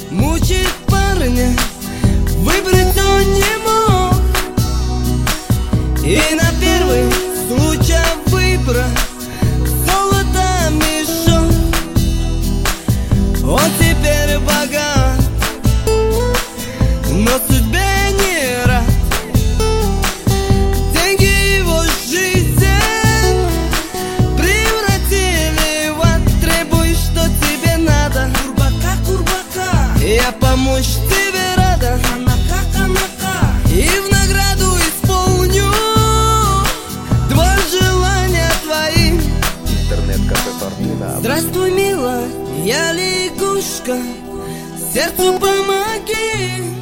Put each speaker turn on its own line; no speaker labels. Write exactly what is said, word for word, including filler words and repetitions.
мучает парня, выбрать он не мог. И на первый случай выбора золото мешок. Он теперь богат, но судьбе не рад. Деньги его жизнь превратили в ад. Требуй, что тебе надо, курбака, курбака. Я помочь тебе рада, анака, анака. И в награду исполню два желания твои.
Интернет-кафе Фортуна.
Здравствуй, милая, я лягушка, сердцу помоги.